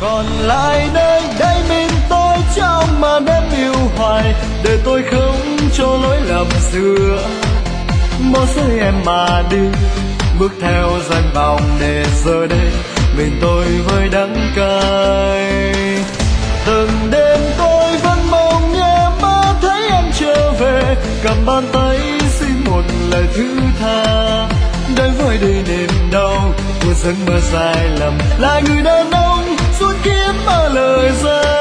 còn lại đây đây mình tôi trong màn đêm yêu hoài, để tôi không cho lỗi lầm xưa. Bỏ rơi em mà đi, bước theo danh vọng để giờ đây mình tôi với đắng cay. Từng đêm tôi vẫn mong nhớ mơ thấy em trở về, cầm bàn tay xin một lời thứ tha. Đối với đời niềm đau của giấc mơ dài lầm, là người đàn ông suốt kiếp mơ lời ra.